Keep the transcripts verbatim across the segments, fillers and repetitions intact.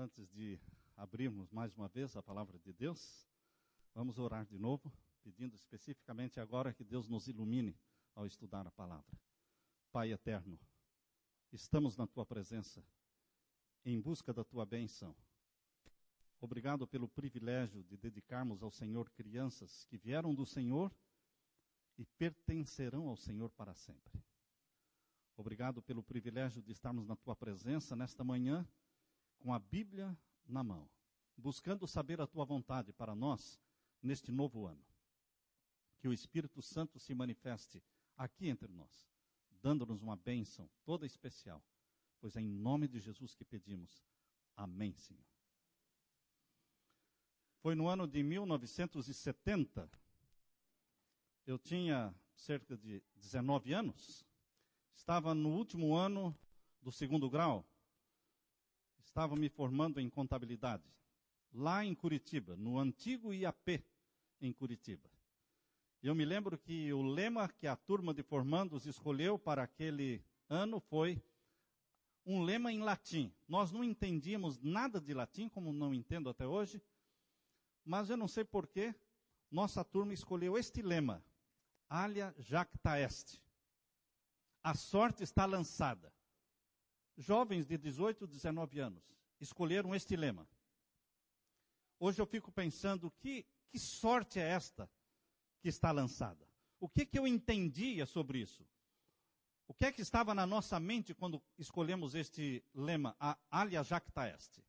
Antes de abrirmos mais uma vez a palavra de Deus, vamos orar de novo, pedindo especificamente agora que Deus nos ilumine ao estudar a palavra. Pai eterno, estamos na Tua presença, em busca da Tua bênção. Obrigado pelo privilégio de dedicarmos ao Senhor crianças que vieram do Senhor e pertencerão ao Senhor para sempre. Obrigado pelo privilégio de estarmos na Tua presença nesta manhã, com a Bíblia na mão, buscando saber a Tua vontade para nós neste novo ano. Que o Espírito Santo se manifeste aqui entre nós, dando-nos uma bênção toda especial, pois é em nome de Jesus que pedimos. Amém, Senhor. Foi no ano de mil novecentos e setenta, eu tinha cerca de dezenove anos, estava no último ano do segundo grau, estava me formando em contabilidade, lá em Curitiba, no antigo I A P, em Curitiba. Eu me lembro que o lema que a turma de formandos escolheu para aquele ano foi um lema em latim. Nós não entendíamos nada de latim, como não entendo até hoje, mas eu não sei porquê, nossa turma escolheu este lema: Alia jacta est. A sorte está lançada. Jovens de dezoito, dezenove anos escolheram este lema. Hoje eu fico pensando, que, que sorte é esta que está lançada? O que, que eu entendia sobre isso? O que é que estava na nossa mente quando escolhemos este lema, Alia jacta est?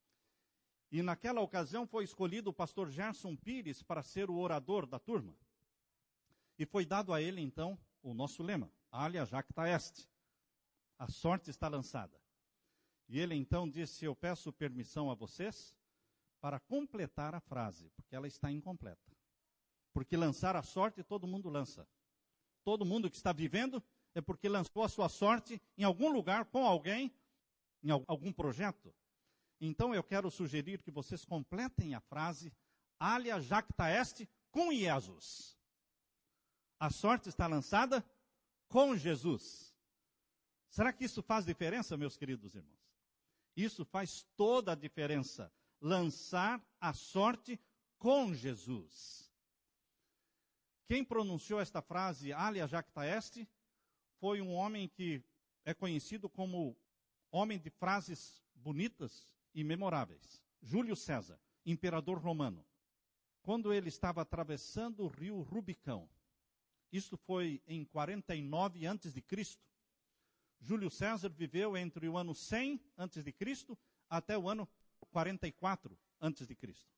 E naquela ocasião foi escolhido o pastor Gerson Pires para ser o orador da turma. E foi dado a ele então o nosso lema, Alia jacta est. A sorte está lançada. E ele então disse: eu peço permissão a vocês para completar a frase, porque ela está incompleta. Porque lançar a sorte todo mundo lança. Todo mundo que está vivendo é porque lançou a sua sorte em algum lugar, com alguém, em algum projeto. Então eu quero sugerir que vocês completem a frase Alia jacta est com Jesus. A sorte está lançada com Jesus. Será que isso faz diferença, meus queridos irmãos? Isso faz toda a diferença. Lançar a sorte com Jesus. Quem pronunciou esta frase, Alia jacta est, foi um homem que é conhecido como homem de frases bonitas e memoráveis. Júlio César, imperador romano. Quando ele estava atravessando o rio Rubicão, isto foi em quarenta e nove antes de Cristo, Júlio César viveu entre o ano cem antes de Cristo até o ano quarenta e quatro antes de Cristo.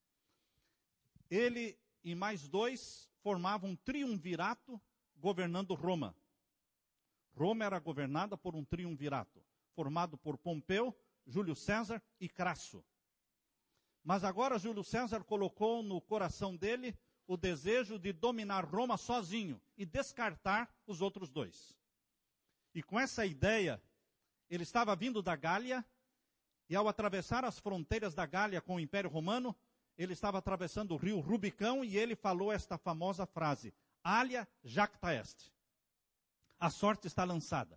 Ele e mais dois formavam um triunvirato governando Roma. Roma era governada por um triunvirato, formado por Pompeu, Júlio César e Crasso. Mas agora Júlio César colocou no coração dele o desejo de dominar Roma sozinho e descartar os outros dois. E com essa ideia, ele estava vindo da Gália, e ao atravessar as fronteiras da Gália com o Império Romano, ele estava atravessando o rio Rubicão, e ele falou esta famosa frase, Alia jacta est. A sorte está lançada.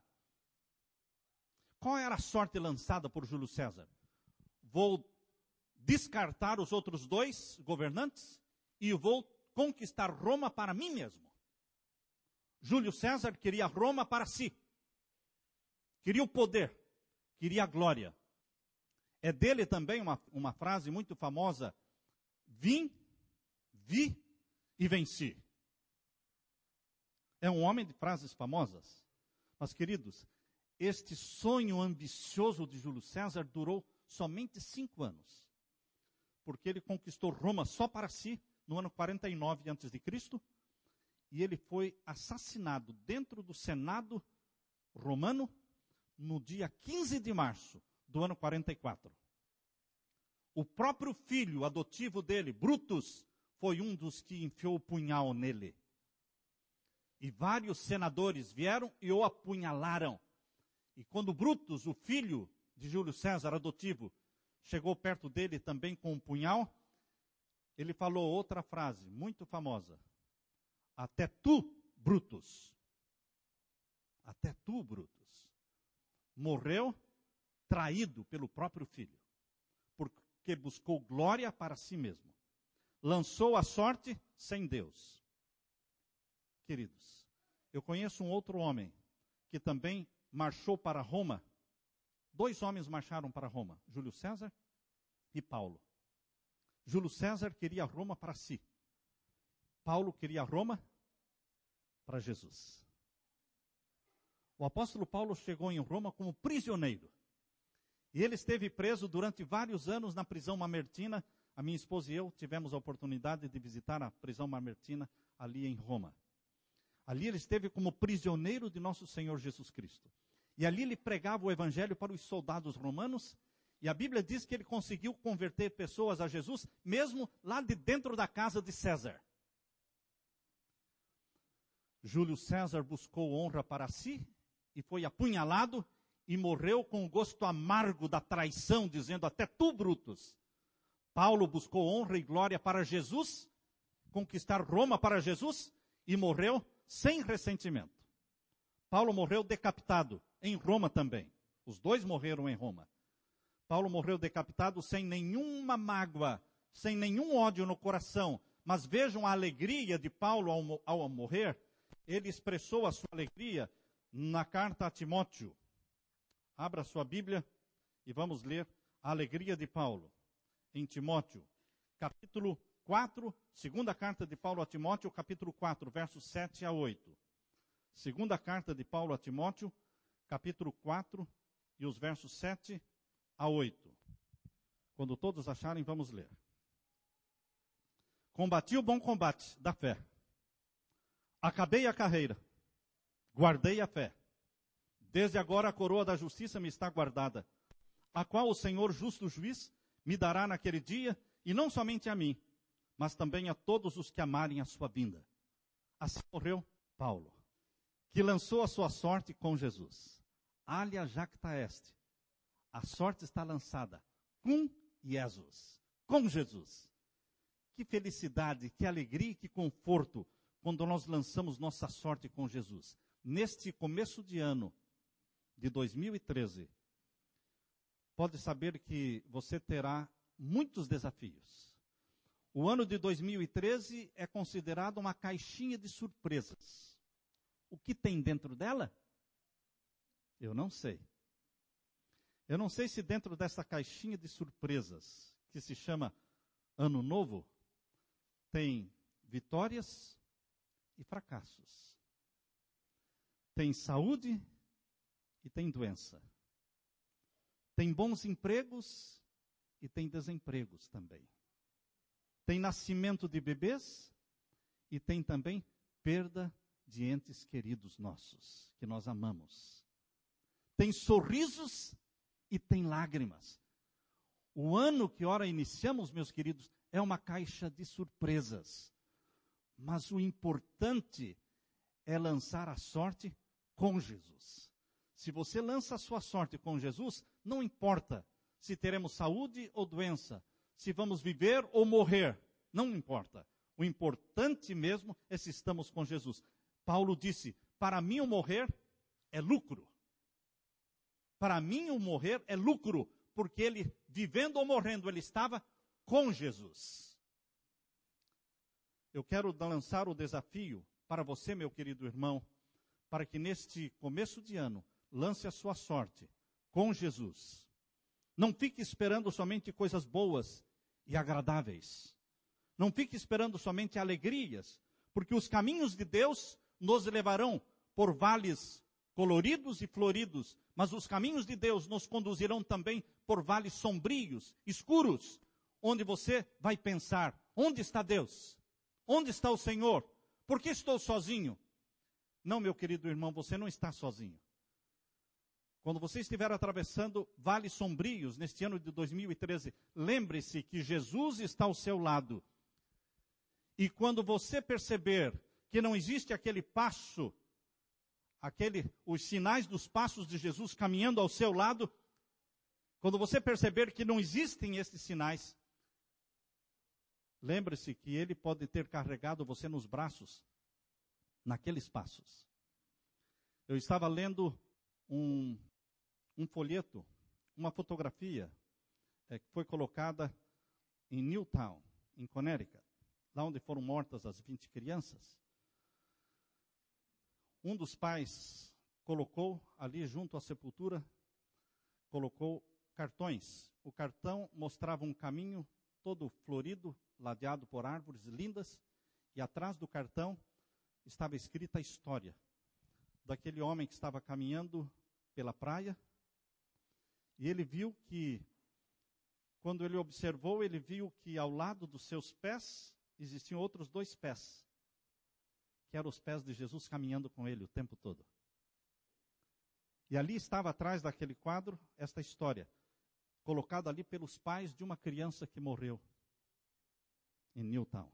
Qual era a sorte lançada por Júlio César? Vou descartar os outros dois governantes e vou conquistar Roma para mim mesmo. Júlio César queria Roma para si. Queria o poder, queria a glória. É dele também uma, uma frase muito famosa, vim, vi e venci. É um homem de frases famosas. Mas, queridos, este sonho ambicioso de Júlio César durou somente cinco anos. Porque ele conquistou Roma só para si, no ano quarenta e nove antes de Cristo, e ele foi assassinado dentro do Senado romano, no dia quinze de março do ano quarenta e quatro. O próprio filho adotivo dele, Brutus, foi um dos que enfiou o punhal nele. E vários senadores vieram e o apunhalaram. E quando Brutus, o filho de Júlio César adotivo, chegou perto dele também com um punhal, ele falou outra frase muito famosa. Até tu, Brutus. Até tu, Brutus. Morreu traído pelo próprio filho. Por porque buscou glória para si mesmo. Lançou a sorte sem Deus. Queridos, eu conheço um outro homem que também marchou para Roma. Dois homens marcharam para Roma, Júlio César e Paulo. Júlio César queria Roma para si. Paulo queria Roma para Jesus. O apóstolo Paulo chegou em Roma como prisioneiro. E ele esteve preso durante vários anos na prisão mamertina. A minha esposa e eu tivemos a oportunidade de visitar a prisão mamertina ali em Roma. Ali ele esteve como prisioneiro de nosso Senhor Jesus Cristo. E ali ele pregava o evangelho para os soldados romanos. E a Bíblia diz que ele conseguiu converter pessoas a Jesus, mesmo lá de dentro da casa de César. Júlio César buscou honra para si e foi apunhalado e morreu com o gosto amargo da traição, dizendo: até tu, Brutus. Paulo buscou honra e glória para Jesus, conquistar Roma para Jesus, e morreu sem ressentimento. Paulo morreu decapitado, em Roma também. Os dois morreram em Roma. Paulo morreu decapitado sem nenhuma mágoa, sem nenhum ódio no coração. Mas vejam a alegria de Paulo ao, ao morrer. Ele expressou a sua alegria na carta a Timóteo. Abra sua Bíblia e vamos ler a alegria de Paulo em Timóteo, capítulo quatro, segunda carta de Paulo a Timóteo, capítulo quatro, versos sete a oito. Segunda carta de Paulo a Timóteo, capítulo quatro, e os versos sete a oito. Quando todos acharem, vamos ler. Combati o bom combate da fé. Acabei a carreira. Guardei a fé. Desde agora a coroa da justiça me está guardada, a qual o Senhor justo juiz me dará naquele dia, e não somente a mim, mas também a todos os que amarem a sua vinda. Assim morreu Paulo, que lançou a sua sorte com Jesus. Alia jacta est. A sorte está lançada com Jesus, com Jesus. Que felicidade, que alegria e que conforto quando nós lançamos nossa sorte com Jesus. Neste começo de ano de dois mil e treze, pode saber que você terá muitos desafios. O ano de dois mil e treze é considerado uma caixinha de surpresas. O que tem dentro dela? Eu não sei. Eu não sei se dentro dessa caixinha de surpresas, que se chama Ano Novo, tem vitórias e fracassos. Tem saúde e tem doença. Tem bons empregos e tem desempregos também. Tem nascimento de bebês e tem também perda de entes queridos nossos, que nós amamos. Tem sorrisos e tem lágrimas. O ano que ora iniciamos, meus queridos, é uma caixa de surpresas. Mas o importante é lançar a sorte com Jesus. Se você lança a sua sorte com Jesus, não importa se teremos saúde ou doença, se vamos viver ou morrer, não importa. O importante mesmo é se estamos com Jesus. Paulo disse: para mim o morrer é lucro. Para mim o morrer é lucro, porque ele, vivendo ou morrendo, ele estava com Jesus. Eu quero lançar o desafio para você, meu querido irmão, para que neste começo de ano, lance a sua sorte com Jesus. Não fique esperando somente coisas boas e agradáveis. Não fique esperando somente alegrias, porque os caminhos de Deus nos levarão por vales coloridos e floridos, mas os caminhos de Deus nos conduzirão também por vales sombrios, escuros, onde você vai pensar: onde está Deus? Onde está o Senhor? Por que estou sozinho? Não, meu querido irmão, você não está sozinho. Quando você estiver atravessando vales sombrios neste ano de dois mil e treze, lembre-se que Jesus está ao seu lado. E quando você perceber que não existe aquele passo, aquele, os sinais dos passos de Jesus caminhando ao seu lado, quando você perceber que não existem esses sinais, lembre-se que Ele pode ter carregado você nos braços naqueles passos. Eu estava lendo um, um folheto, uma fotografia é, que foi colocada em Newtown, em Connecticut, lá onde foram mortas as vinte crianças. Um dos pais colocou ali junto à sepultura, colocou cartões. O cartão mostrava um caminho todo florido, ladeado por árvores lindas, e atrás do cartão estava escrita a história daquele homem que estava caminhando pela praia, e ele viu que, quando ele observou, ele viu que ao lado dos seus pés existiam outros dois pés, que eram os pés de Jesus caminhando com ele o tempo todo. E ali estava atrás daquele quadro esta história, colocada ali pelos pais de uma criança que morreu em Newtown.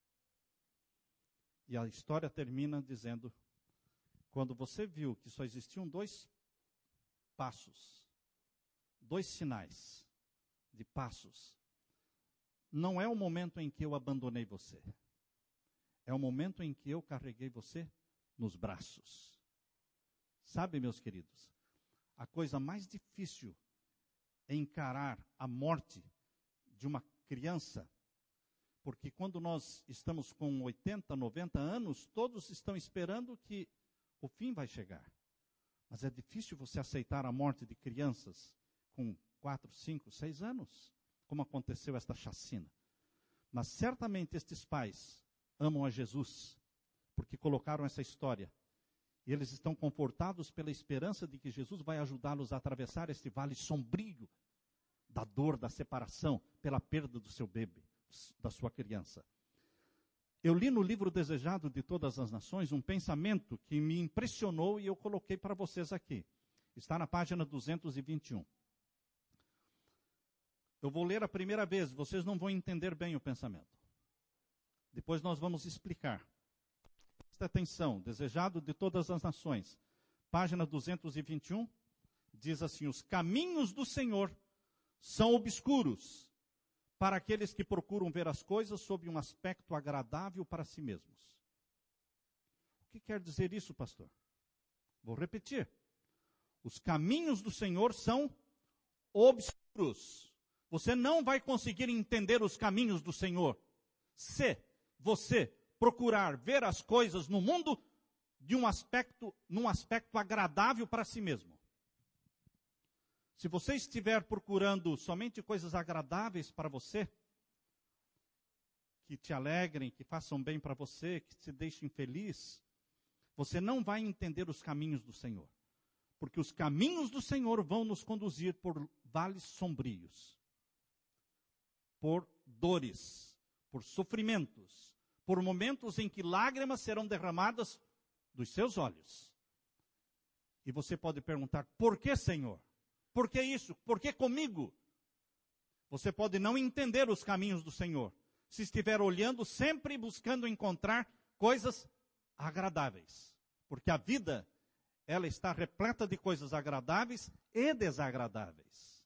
E a história termina dizendo: quando você viu que só existiam dois passos, dois sinais de passos, não é o momento em que eu abandonei você, é o momento em que eu carreguei você nos braços. Sabe, meus queridos, a coisa mais difícil é encarar a morte de uma criança, porque quando nós estamos com oitenta, noventa anos, todos estão esperando que o fim vai chegar. Mas é difícil você aceitar a morte de crianças com quatro, cinco, seis anos, como aconteceu esta chacina. Mas certamente estes pais amam a Jesus, porque colocaram essa história. E eles estão confortados pela esperança de que Jesus vai ajudá-los a atravessar este vale sombrio da dor, da separação, pela perda do seu bebê, da sua criança. Eu li no livro Desejado de Todas as Nações um pensamento que me impressionou e eu coloquei para vocês aqui. Está na página duzentos e vinte e um. Eu vou ler a primeira vez, vocês não vão entender bem o pensamento. Depois nós vamos explicar. Presta atenção, Desejado de Todas as Nações, página duzentos e vinte e um, diz assim: os caminhos do Senhor são obscuros para aqueles que procuram ver as coisas sob um aspecto agradável para si mesmos. O que quer dizer isso, pastor? Vou repetir. Os caminhos do Senhor são obscuros. Você não vai conseguir entender os caminhos do Senhor se você procurar ver as coisas no mundo de um aspecto, num aspecto agradável para si mesmo. Se você estiver procurando somente coisas agradáveis para você, que te alegrem, que façam bem para você, que te deixem feliz, você não vai entender os caminhos do Senhor. Porque os caminhos do Senhor vão nos conduzir por vales sombrios, por dores, por sofrimentos, por momentos em que lágrimas serão derramadas dos seus olhos. E você pode perguntar: por que, Senhor? Por que isso? Por que comigo? Você pode não entender os caminhos do Senhor, se estiver olhando sempre e buscando encontrar coisas agradáveis. Porque a vida, ela está repleta de coisas agradáveis e desagradáveis.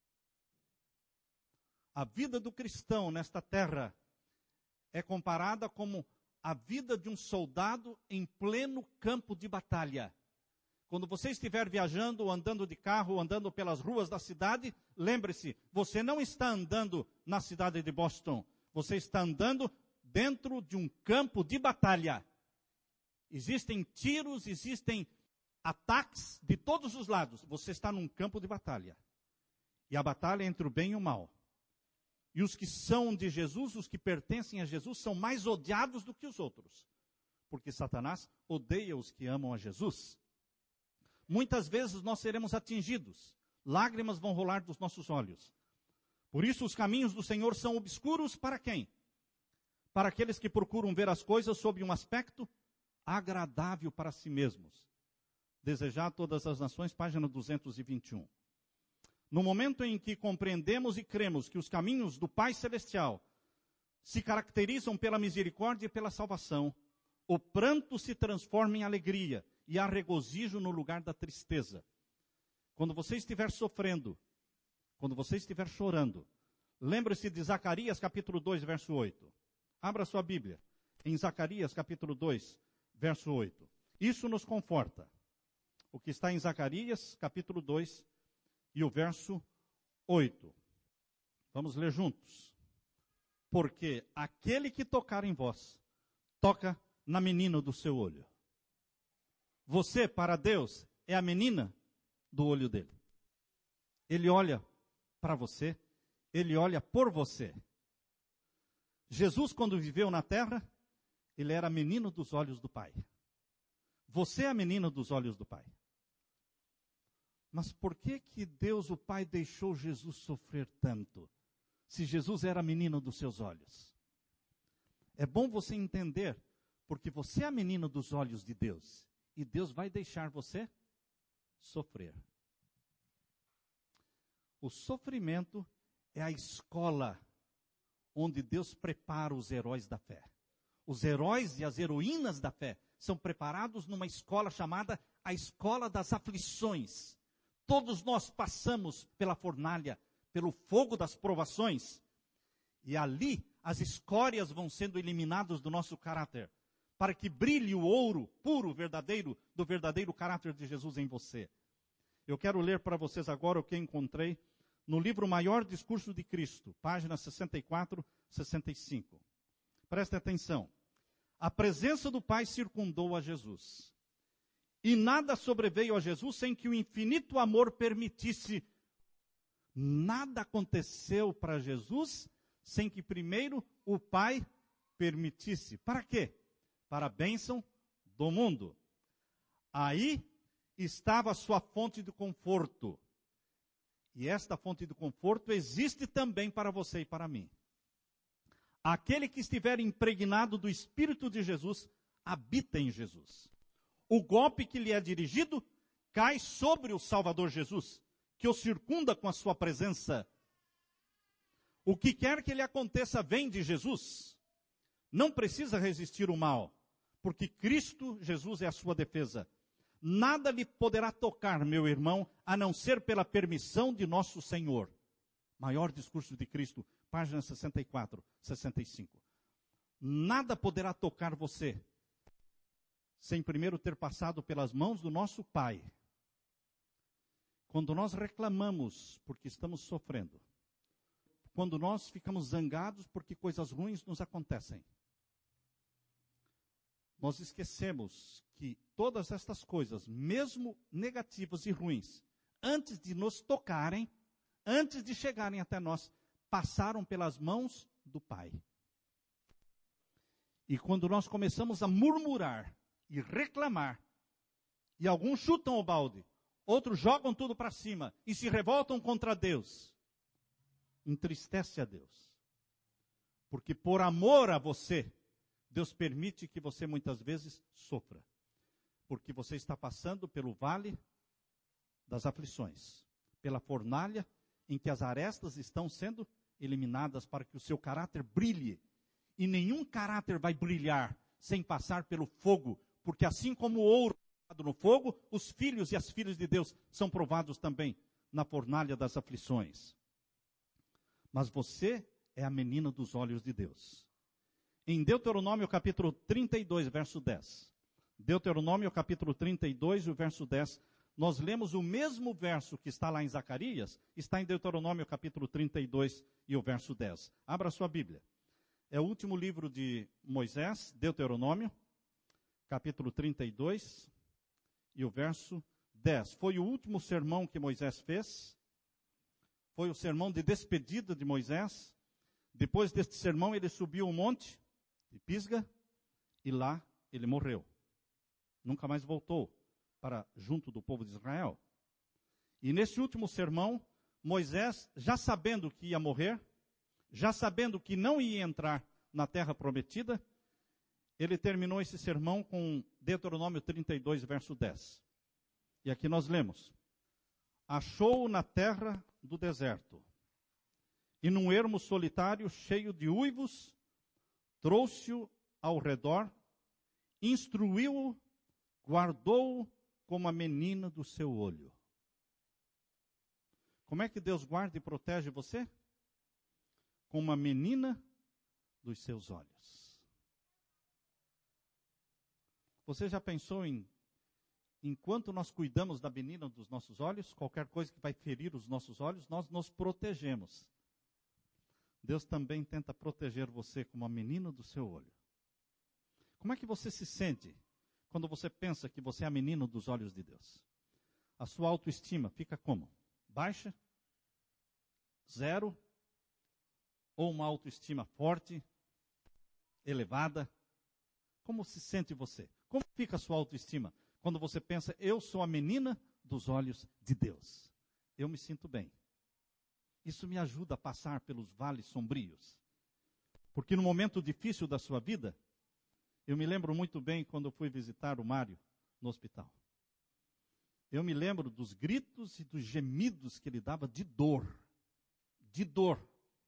A vida do cristão nesta terra é comparada como a vida de um soldado em pleno campo de batalha. Quando você estiver viajando, ou andando de carro, ou andando pelas ruas da cidade, lembre-se, você não está andando na cidade de Boston. Você está andando dentro de um campo de batalha. Existem tiros, existem ataques de todos os lados. Você está num campo de batalha. E a batalha é entre o bem e o mal. E os que são de Jesus, os que pertencem a Jesus, são mais odiados do que os outros. Porque Satanás odeia os que amam a Jesus. Muitas vezes nós seremos atingidos. Lágrimas vão rolar dos nossos olhos. Por isso os caminhos do Senhor são obscuros para quem? Para aqueles que procuram ver as coisas sob um aspecto agradável para si mesmos. Desejar todas as nações, página duzentos e vinte e um. No momento em que compreendemos e cremos que os caminhos do Pai Celestial se caracterizam pela misericórdia e pela salvação, o pranto se transforma em alegria e há regozijo no lugar da tristeza. Quando você estiver sofrendo, quando você estiver chorando, lembre-se de Zacarias capítulo dois, verso oito. Abra sua Bíblia em Zacarias capítulo dois, verso oito. Isso nos conforta. O que está em Zacarias capítulo dois e o verso oito. Vamos ler juntos. Porque aquele que tocar em vós, toca na menina do seu olho. Você, para Deus, é a menina do olho dele. Ele olha para você, ele olha por você. Jesus, quando viveu na terra, ele era menino dos olhos do Pai. Você é a menina dos olhos do Pai. Mas por que que Deus, o Pai, deixou Jesus sofrer tanto? Se Jesus era menino dos seus olhos. É bom você entender, porque você é a menina dos olhos de Deus. E Deus vai deixar você sofrer. O sofrimento é a escola onde Deus prepara os heróis da fé. Os heróis e as heroínas da fé são preparados numa escola chamada a escola das aflições. Todos nós passamos pela fornalha, pelo fogo das provações. E ali as escórias vão sendo eliminadas do nosso caráter, para que brilhe o ouro puro, verdadeiro, do verdadeiro caráter de Jesus em você. Eu quero ler para vocês agora o que encontrei no livro Maior Discurso de Cristo, páginas sessenta e quatro, sessenta e cinco. Preste atenção. A presença do Pai circundou a Jesus. E nada sobreveio a Jesus sem que o infinito amor permitisse. Nada aconteceu para Jesus sem que primeiro o Pai permitisse. Para quê? Para a bênção do mundo. Aí estava a sua fonte de conforto. E esta fonte de conforto existe também para você e para mim. Aquele que estiver impregnado do Espírito de Jesus, habita em Jesus. O golpe que lhe é dirigido cai sobre o Salvador Jesus, que o circunda com a sua presença. O que quer que lhe aconteça vem de Jesus. Não precisa resistir o mal, porque Cristo Jesus é a sua defesa. Nada lhe poderá tocar, meu irmão, a não ser pela permissão de nosso Senhor. Maior Discurso de Cristo, páginas sessenta e quatro, sessenta e cinco. Nada poderá tocar você sem primeiro ter passado pelas mãos do nosso Pai. Quando nós reclamamos porque estamos sofrendo, quando nós ficamos zangados porque coisas ruins nos acontecem, nós esquecemos que todas estas coisas, mesmo negativas e ruins, antes de nos tocarem, antes de chegarem até nós, passaram pelas mãos do Pai. E quando nós começamos a murmurar e reclamar, e alguns chutam o balde, outros jogam tudo para cima e se revoltam contra Deus, entristece a Deus. Porque por amor a você, Deus permite que você muitas vezes sofra. Porque você está passando pelo vale das aflições, pela fornalha em que as arestas estão sendo eliminadas para que o seu caráter brilhe. E nenhum caráter vai brilhar sem passar pelo fogo, porque assim como o ouro é provado no fogo, os filhos e as filhas de Deus são provados também na fornalha das aflições. Mas você é a menina dos olhos de Deus. Em Deuteronômio capítulo trinta e dois, verso dez. Deuteronômio capítulo trinta e dois, o verso dez. Nós lemos o mesmo verso que está lá em Zacarias, está em Deuteronômio capítulo trinta e dois e o verso dez. Abra sua Bíblia. É o último livro de Moisés, Deuteronômio, capítulo trinta e dois e o verso dez. Foi o último sermão que Moisés fez. Foi o sermão de despedida de Moisés. Depois deste sermão, ele subiu o monte de Pisga e lá ele morreu. Nunca mais voltou para junto do povo de Israel. E nesse último sermão, Moisés, já sabendo que ia morrer, já sabendo que não ia entrar na terra prometida, ele terminou esse sermão com Deuteronômio trinta e dois, verso dez. E aqui nós lemos: achou-o na terra do deserto, e num ermo solitário cheio de uivos, trouxe-o ao redor, instruiu-o, guardou-o como a menina do seu olho. Como é que Deus guarda e protege você? Como a menina dos seus olhos. Você já pensou em, enquanto nós cuidamos da menina dos nossos olhos, qualquer coisa que vai ferir os nossos olhos, nós nos protegemos. Deus também tenta proteger você como a menina do seu olho. Como é que você se sente quando você pensa que você é a menina dos olhos de Deus? A sua autoestima fica como? Baixa? Zero? Ou uma autoestima forte, elevada? Como se sente você? Como fica a sua autoestima quando você pensa, eu sou a menina dos olhos de Deus? Eu me sinto bem. Isso me ajuda a passar pelos vales sombrios. Porque no momento difícil da sua vida, eu me lembro muito bem quando eu fui visitar o Mário no hospital. Eu me lembro dos gritos e dos gemidos que ele dava de dor. De dor.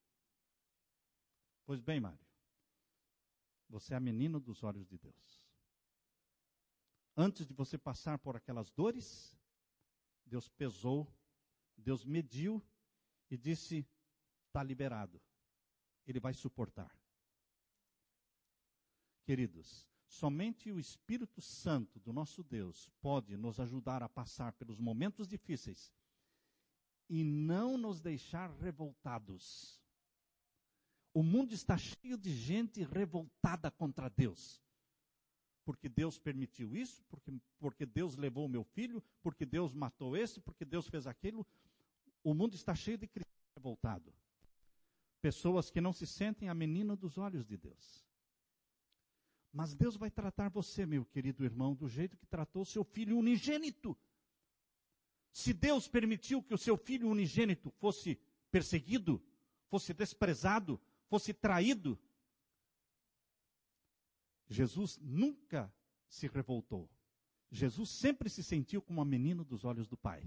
Pois bem, Mário, você é a menina dos olhos de Deus. Antes de você passar por aquelas dores, Deus pesou, Deus mediu e disse, está liberado. Ele vai suportar. Queridos, somente o Espírito Santo do nosso Deus pode nos ajudar a passar pelos momentos difíceis e não nos deixar revoltados. O mundo está cheio de gente revoltada contra Deus. Porque Deus permitiu isso, porque, porque Deus levou o meu filho, porque Deus matou esse, porque Deus fez aquilo. O mundo está cheio de cristãos revoltados. Pessoas que não se sentem a menina dos olhos de Deus. Mas Deus vai tratar você, meu querido irmão, do jeito que tratou o seu filho unigênito. Se Deus permitiu que o seu filho unigênito fosse perseguido, fosse desprezado, fosse traído, Jesus nunca se revoltou. Jesus sempre se sentiu como uma menina dos olhos do Pai.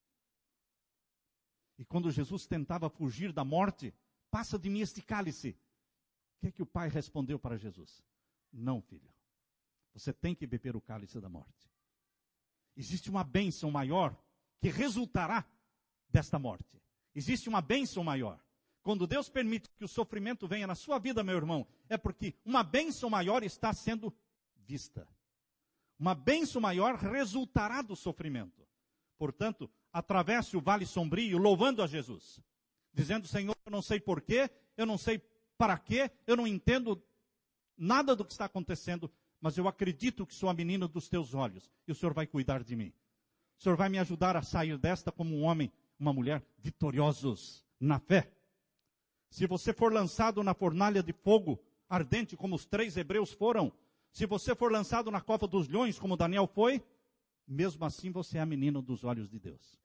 E quando Jesus tentava fugir da morte, passa de mim este cálice. O que é que o Pai respondeu para Jesus? Não, filho. Você tem que beber o cálice da morte. Existe uma bênção maior que resultará desta morte. Existe uma bênção maior. Quando Deus permite que o sofrimento venha na sua vida, meu irmão, é porque uma bênção maior está sendo vista. Uma bênção maior resultará do sofrimento. Portanto, atravesse o vale sombrio louvando a Jesus. Dizendo, Senhor, eu não sei porquê, eu não sei para quê, eu não entendo nada do que está acontecendo, mas eu acredito que sou a menina dos teus olhos e o Senhor vai cuidar de mim. O Senhor vai me ajudar a sair desta como um homem, uma mulher vitoriosos na fé. Se você for lançado na fornalha de fogo ardente, como os três hebreus foram, se você for lançado na cova dos leões, como Daniel foi, mesmo assim você é a menina dos olhos de Deus.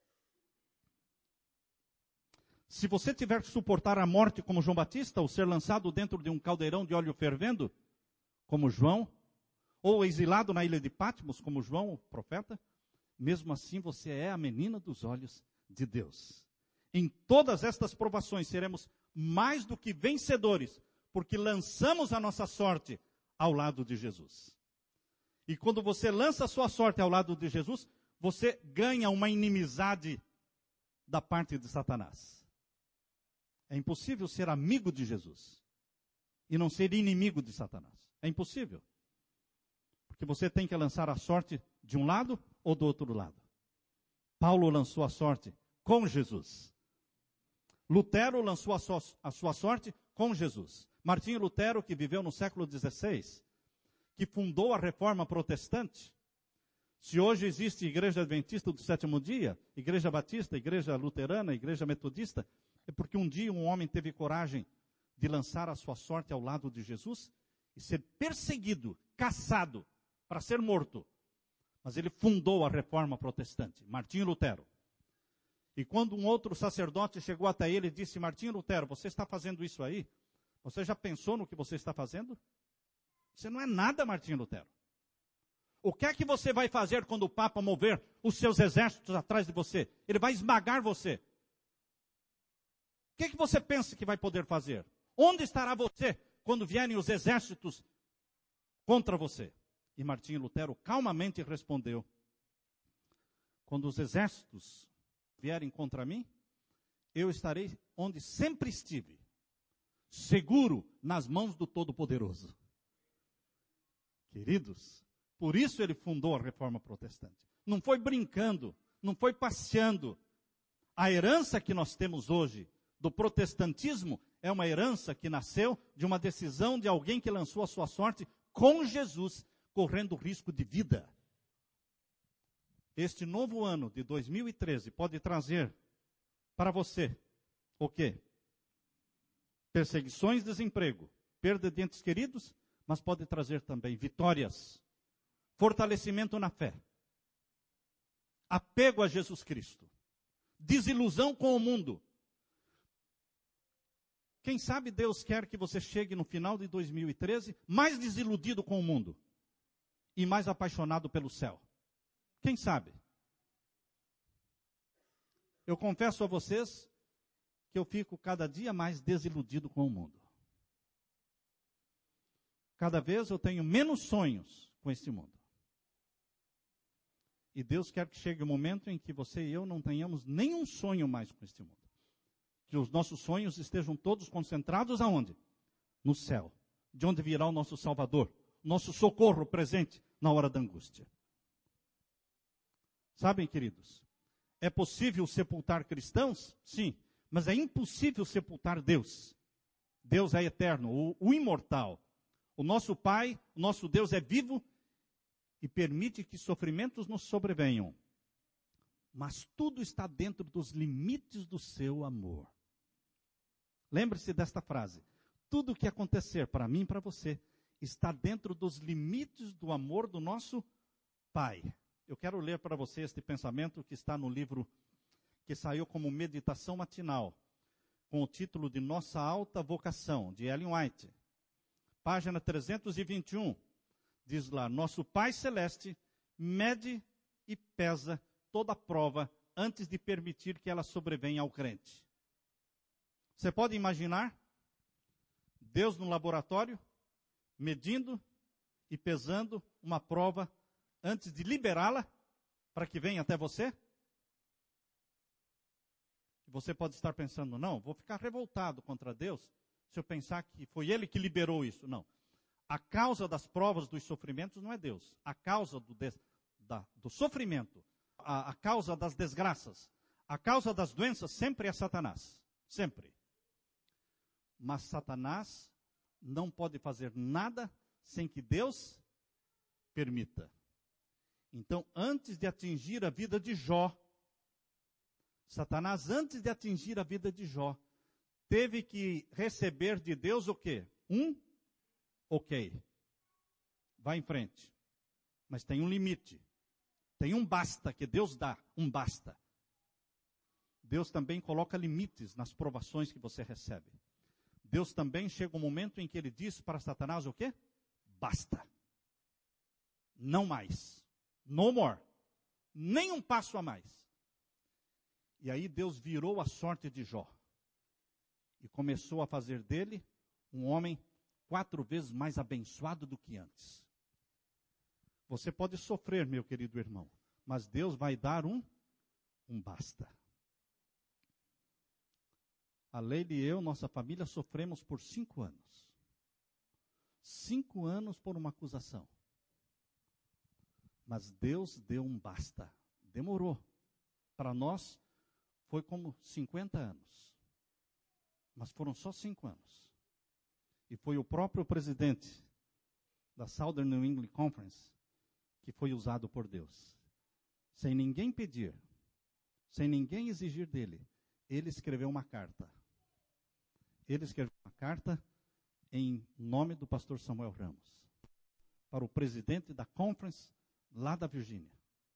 Se você tiver que suportar a morte como João Batista, ou ser lançado dentro de um caldeirão de óleo fervendo, como João, ou exilado na ilha de Patmos, como João, o profeta, mesmo assim você é a menina dos olhos de Deus. Em todas estas provações seremos mais do que vencedores, porque lançamos a nossa sorte ao lado de Jesus. E quando você lança a sua sorte ao lado de Jesus, você ganha uma inimizade da parte de Satanás. É impossível ser amigo de Jesus e não ser inimigo de Satanás. É impossível. Porque você tem que lançar a sorte de um lado ou do outro lado. Paulo lançou a sorte com Jesus. Lutero lançou a sua, a sua sorte com Jesus. Martinho Lutero, que viveu no século dezesseis, que fundou a Reforma Protestante. Se hoje existe Igreja Adventista do Sétimo Dia, Igreja Batista, Igreja Luterana, Igreja Metodista, é porque um dia um homem teve coragem de lançar a sua sorte ao lado de Jesus e ser perseguido, caçado, para ser morto. Mas ele fundou a Reforma Protestante, Martinho Lutero. E quando um outro sacerdote chegou até ele e disse, Martinho Lutero, você está fazendo isso aí? Você já pensou no que você está fazendo? Você não é nada, Martinho Lutero. O que é que você vai fazer quando o Papa mover os seus exércitos atrás de você? Ele vai esmagar você. O que é que você pensa que vai poder fazer? Onde estará você quando vierem os exércitos contra você? E Martinho Lutero calmamente respondeu, quando os exércitos vierem contra mim, eu estarei onde sempre estive, seguro nas mãos do Todo-Poderoso. Queridos, por isso ele fundou a Reforma Protestante. Não foi brincando, não foi passeando. A herança que nós temos hoje do protestantismo é uma herança que nasceu de uma decisão de alguém que lançou a sua sorte com Jesus, correndo risco de vida. Este novo ano de dois mil e treze pode trazer para você o quê? Perseguições, desemprego, perda de entes queridos, mas pode trazer também vitórias, fortalecimento na fé, apego a Jesus Cristo, desilusão com o mundo. Quem sabe Deus quer que você chegue no final de dois mil e treze mais desiludido com o mundo e mais apaixonado pelo céu. Quem sabe? Eu confesso a vocês que eu fico cada dia mais desiludido com o mundo. Cada vez eu tenho menos sonhos com este mundo. E Deus quer que chegue o momento em que você e eu não tenhamos nenhum sonho mais com este mundo. Que os nossos sonhos estejam todos concentrados aonde? No céu. De onde virá o nosso Salvador, nosso socorro presente na hora da angústia. Sabem, queridos, é possível sepultar cristãos? Sim, mas é impossível sepultar Deus. Deus é eterno, o, o imortal. O nosso Pai, o nosso Deus é vivo e permite que sofrimentos nos sobrevenham. Mas tudo está dentro dos limites do seu amor. Lembre-se desta frase. Tudo o que acontecer para mim e para você está dentro dos limites do amor do nosso Pai. Eu quero ler para você este pensamento que está no livro que saiu como meditação matinal, com o título de Nossa Alta Vocação, de Ellen White. Página trezentos e vinte e um, diz lá, nosso Pai Celeste mede e pesa toda prova antes de permitir que ela sobrevenha ao crente. Você pode imaginar Deus no laboratório, medindo e pesando uma prova antes de liberá-la para que venha até você? Você pode estar pensando, não, vou ficar revoltado contra Deus se eu pensar que foi Ele que liberou isso. Não. A causa das provas, dos sofrimentos, não é Deus. A causa do, des, da, do sofrimento, a, a causa das desgraças, a causa das doenças sempre é Satanás. Sempre. Mas Satanás não pode fazer nada sem que Deus permita. Então, antes de atingir a vida de Jó, Satanás, antes de atingir a vida de Jó, teve que receber de Deus o quê? Um ok. Vai em frente. Mas tem um limite. Tem um basta que Deus dá, um basta. Deus também coloca limites nas provações que você recebe. Deus também chega um momento em que Ele diz para Satanás o quê? Basta. Não mais. No more. Nem um passo a mais. E aí Deus virou a sorte de Jó. E começou a fazer dele um homem quatro vezes mais abençoado do que antes. Você pode sofrer, meu querido irmão, mas Deus vai dar um, um basta. A Leila e eu, nossa família, sofremos por cinco anos. Cinco anos por uma acusação. Mas Deus deu um basta. Demorou. Para nós, foi como cinquenta anos. Mas foram só cinco anos. E foi o próprio presidente da Southern New England Conference que foi usado por Deus. Sem ninguém pedir, sem ninguém exigir dele, ele escreveu uma carta. Ele escreveu uma carta em nome do pastor Samuel Ramos, para o presidente da conference lá da Virgínia.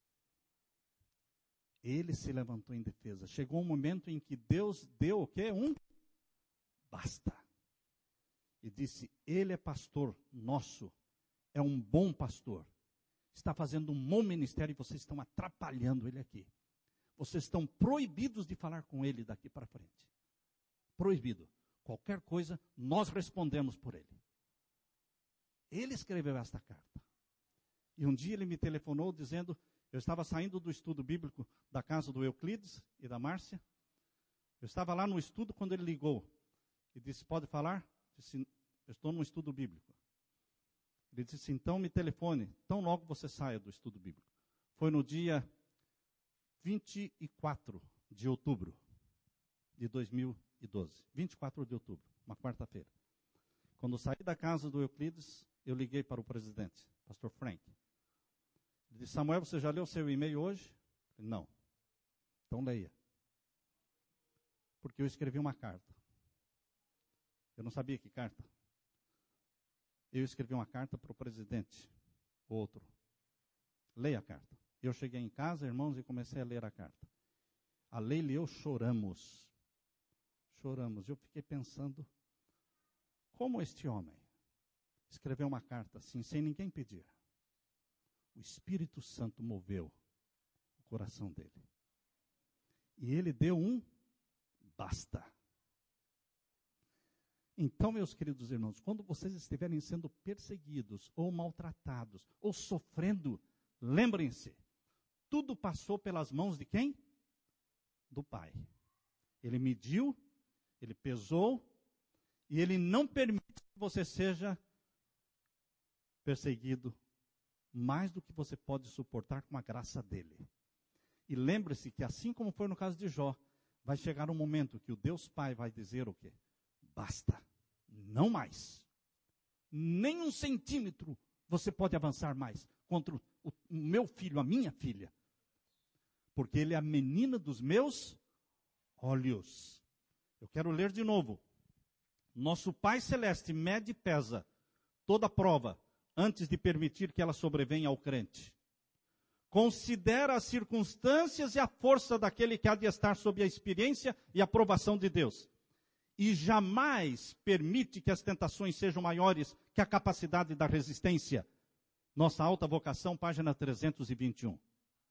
Ele se levantou em defesa. Chegou um momento em que Deus deu o quê? Um basta. E disse, ele é pastor nosso, é um bom pastor. Está fazendo um bom ministério e vocês estão atrapalhando ele aqui. Vocês estão proibidos de falar com ele daqui para frente. Proibido. Qualquer coisa, nós respondemos por ele. Ele escreveu esta carta. E um dia ele me telefonou dizendo, eu estava saindo do estudo bíblico da casa do Euclides e da Márcia. Eu estava lá no estudo quando ele ligou. E disse, pode falar? Eu disse, eu estou no estudo bíblico. Ele disse, então me telefone, tão logo você saia do estudo bíblico. Foi no dia vinte e quatro de outubro de dois mil e doze, vinte e quatro de outubro, uma quarta-feira. Quando saí da casa do Euclides, eu liguei para o presidente, pastor Frank. Ele disse, Samuel, você já leu o seu e-mail hoje? Falei, não. Então leia. Porque eu escrevi uma carta. Eu não sabia que carta. Eu escrevi uma carta para o presidente, outro. Leia a carta. Eu cheguei em casa, irmãos, e comecei a ler a carta. A Leila e eu choramos. Choramos. Eu fiquei pensando, como este homem escreveu uma carta assim, sem ninguém pedir? O Espírito Santo moveu o coração dele. E ele deu um basta. Então, meus queridos irmãos, quando vocês estiverem sendo perseguidos, ou maltratados, ou sofrendo, lembrem-se, tudo passou pelas mãos de quem? Do Pai. Ele mediu, ele pesou, e ele não permite que você seja perseguido mais do que você pode suportar com a graça dele. E lembre-se que assim como foi no caso de Jó, vai chegar um momento que o Deus Pai vai dizer o quê? Basta, não mais. Nem um centímetro você pode avançar mais contra o, o meu filho, a minha filha. Porque ele é a menina dos meus olhos. Eu quero ler de novo. Nosso Pai Celeste mede e pesa toda prova antes de permitir que ela sobrevenha ao crente. Considera as circunstâncias e a força daquele que há de estar sob a experiência e a aprovação de Deus. E jamais permite que as tentações sejam maiores que a capacidade da resistência. Nossa Alta Vocação, página trezentos e vinte e um.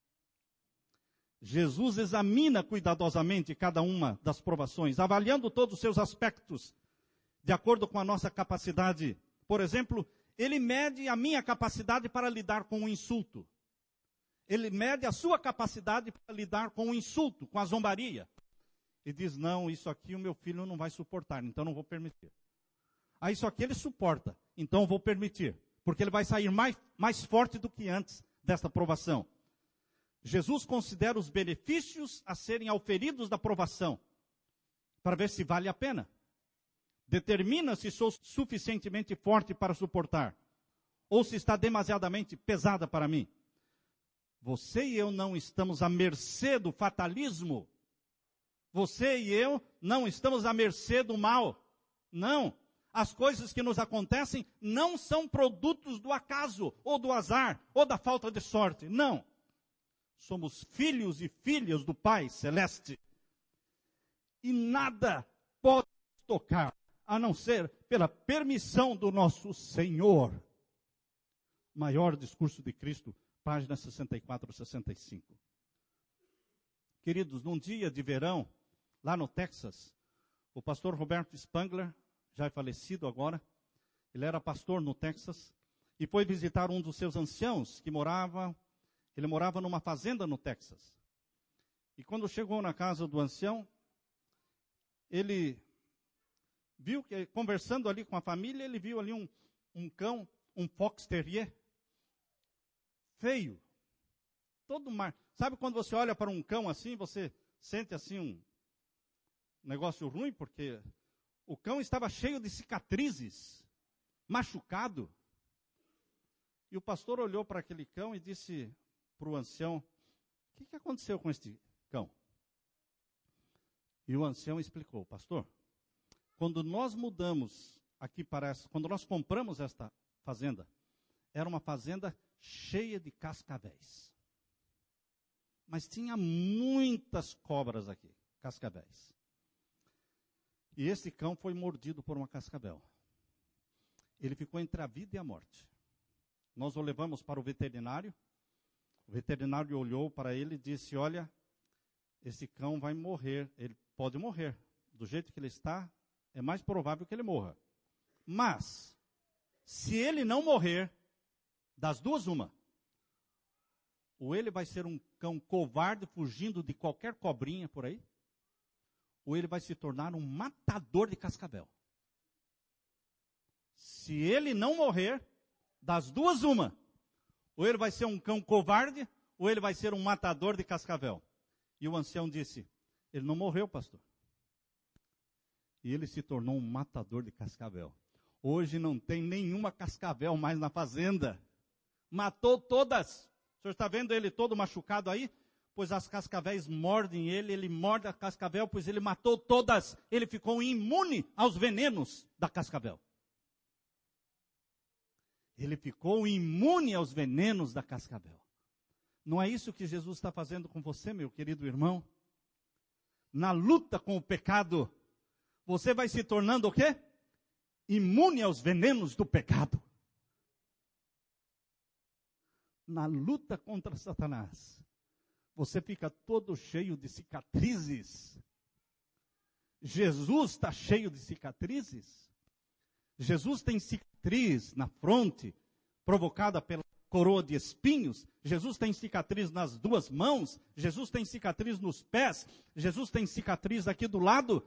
Jesus examina cuidadosamente cada uma das provações, avaliando todos os seus aspectos, de acordo com a nossa capacidade. Por exemplo, ele mede a minha capacidade para lidar com o insulto. Ele mede a sua capacidade para lidar com o insulto, com a zombaria. E diz, não, isso aqui o meu filho não vai suportar, então não vou permitir. Ah, isso aqui ele suporta, então eu vou permitir. Porque ele vai sair mais, mais forte do que antes desta provação. Jesus considera os benefícios a serem auferidos da provação, para ver se vale a pena. Determina se sou suficientemente forte para suportar, ou se está demasiadamente pesada para mim. Você e eu não estamos à mercê do fatalismo. Você e eu não estamos à mercê do mal. Não. As coisas que nos acontecem não são produtos do acaso, ou do azar, ou da falta de sorte. Não. Somos filhos e filhas do Pai Celeste. E nada pode tocar, a não ser pela permissão do nosso Senhor. Maior discurso de Cristo, página sessenta e quatro, sessenta e cinco. Queridos, num dia de verão, lá no Texas, o pastor Roberto Spangler, já é falecido agora, ele era pastor no Texas, e foi visitar um dos seus anciãos que morava, ele morava numa fazenda no Texas. E quando chegou na casa do ancião, ele viu que, conversando ali com a família, ele viu ali um, um cão, um fox terrier, feio, todo mar. Sabe quando você olha para um cão assim, você sente assim um negócio ruim, porque o cão estava cheio de cicatrizes, machucado. E o pastor olhou para aquele cão e disse para o ancião, o que, que aconteceu com este cão? E o ancião explicou, pastor, quando nós mudamos aqui para essa, quando nós compramos esta fazenda, era uma fazenda cheia de cascavéis. Mas tinha muitas cobras aqui, cascavéis. E esse cão foi mordido por uma cascavel. Ele ficou entre a vida e a morte. Nós o levamos para o veterinário. O veterinário olhou para ele e disse, olha, esse cão vai morrer. Ele pode morrer. Do jeito que ele está, é mais provável que ele morra. Mas, se ele não morrer, das duas uma, ou ele vai ser um cão covarde fugindo de qualquer cobrinha por aí, ou ele vai se tornar um matador de cascavel. Se ele não morrer, das duas uma, ou ele vai ser um cão covarde, ou ele vai ser um matador de cascavel. E o ancião disse, ele não morreu, pastor. E ele se tornou um matador de cascavel. Hoje não tem nenhuma cascavel mais na fazenda. Matou todas. O senhor está vendo ele todo machucado aí? Pois as cascavéis mordem ele, ele morde a cascavel, pois ele matou todas. Ele ficou imune aos venenos da cascavel. Ele ficou imune aos venenos da cascavel. Não é isso que Jesus está fazendo com você, meu querido irmão? Na luta com o pecado, você vai se tornando o quê? Imune aos venenos do pecado. Na luta contra Satanás, você fica todo cheio de cicatrizes. Jesus está cheio de cicatrizes. Jesus tem cicatriz na fronte, provocada pela coroa de espinhos. Jesus tem cicatriz nas duas mãos. Jesus tem cicatriz nos pés. Jesus tem cicatriz aqui do lado.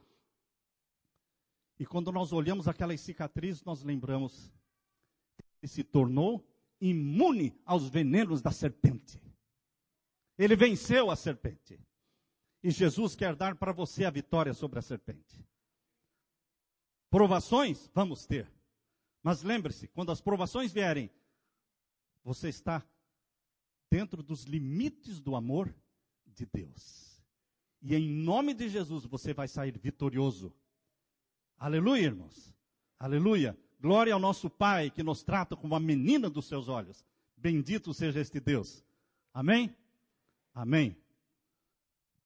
E quando nós olhamos aquelas cicatrizes, nós lembramos que se tornou imune aos venenos da serpente. Ele venceu a serpente. E Jesus quer dar para você a vitória sobre a serpente. Provações, vamos ter. Mas lembre-se, quando as provações vierem, você está dentro dos limites do amor de Deus. E em nome de Jesus você vai sair vitorioso. Aleluia, irmãos. Aleluia. Glória ao nosso Pai que nos trata como a menina dos seus olhos. Bendito seja este Deus. Amém? Amém.